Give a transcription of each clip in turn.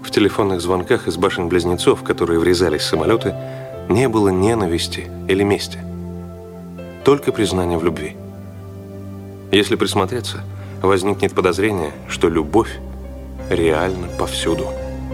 В телефонных звонках из башен-близнецов, в которые врезались самолеты, не было ненависти или мести. Только признание в любви. Если присмотреться, возникнет подозрение, что любовь реально повсюду.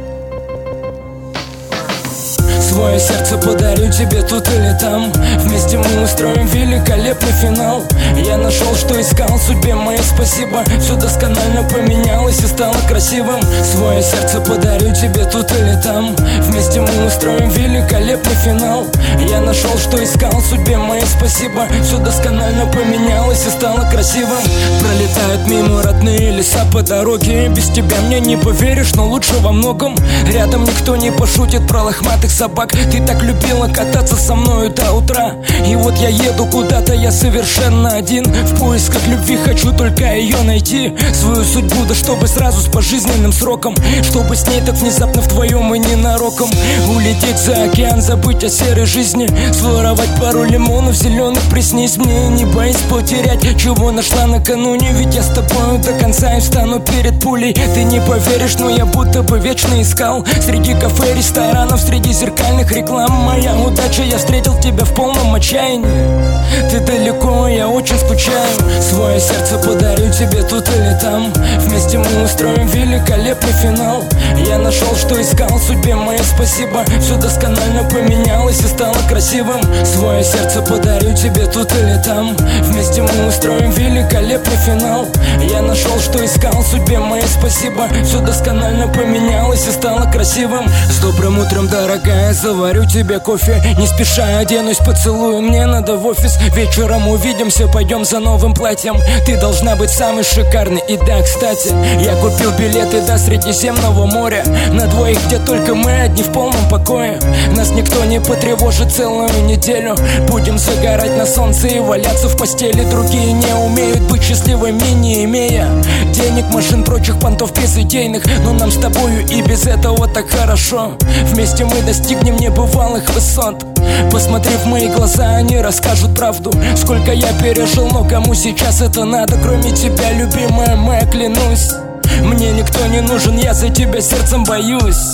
Свое сердце подарю тебе тут или там. Вместе мы устроим великолепный финал. Я нашел, что искал, судьбе моей спасибо. Все досконально поменялось и стало красивым. Свое сердце подарю тебе тут или там. Вместе мы устроим великолепный финал. Я нашел, что искал, судьбе моей спасибо. Все досконально поменялось и стало красивым. Пролетают мимо родные леса по дороге. Без тебя мне не поверишь, но лучше во многом. Рядом никто не пошутит про лохматых собак. Ты так любила кататься со мною до утра. И вот я еду куда-то, я совершенно один. В поисках любви хочу только ее найти. Свою судьбу, да чтобы сразу с пожизненным сроком. Чтобы с ней так внезапно вдвоем и ненароком. Улететь за океан, забыть о серой жизни. Своровать пару лимонов зеленых, приснись мне. Не боись потерять, чего нашла накануне. Ведь я с тобою до конца и встану перед пулей. Ты не поверишь, но я будто бы вечно искал. Среди кафе, ресторанов, среди зеркальных реклам. Моя удача, я встретил тебя в полном отчаянии. Ты далеко, я очень скучаю. Свое сердце подарю тебе тут или там. Вместе мы устроим великолепный финал. Я нашел, что искал, судьбе моей спасибо. Все досконально поменялось и стало красивым. Свое сердце подарю тебе тут или там. Вместе мы устроим великолепный финал. Я нашел, что искал, судьбе моей спасибо. Все досконально поменялось и стало красивым. С добрым утром, дорогая, заварю тебе кофе. Не спеша оденусь, поцелую, мне надо в офис. Вечером увидимся, пойдем за новым платьем. Ты должна быть самой шикарной. И да, кстати, я купил билеты до Средиземного моря. На двоих, где только мы одни в полном покое. Нас никто не потревожит целую неделю. Будем загорать на солнце и валяться в постели. Другие не умеют быть счастливыми, не имея денег, машин, прочих понтов безыдейных. Но нам с тобою и без этого так хорошо. Вместе мы достигнем небывалых высот. Посмотри в мои глаза, они расскажут правду. Сколько я пережил, но кому сейчас это надо? Кроме тебя, любимая моя, клянусь. Мне никто не нужен, я за тебя сердцем боюсь.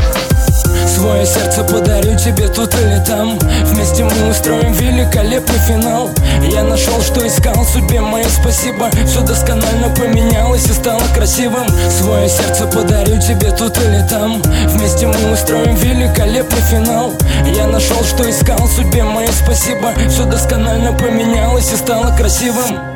Свое сердце подарю тебе тут или там. Вместе мы устроим великолепный финал. Я нашел, что искал, судьбе моей спасибо. Все досконально поменялось и стало красивым. Свое сердце подарю тебе тут или там. Вместе мы устроим великолепный финал. Я нашел, что искал, судьбе моей спасибо. Все досконально поменялось и стало красивым.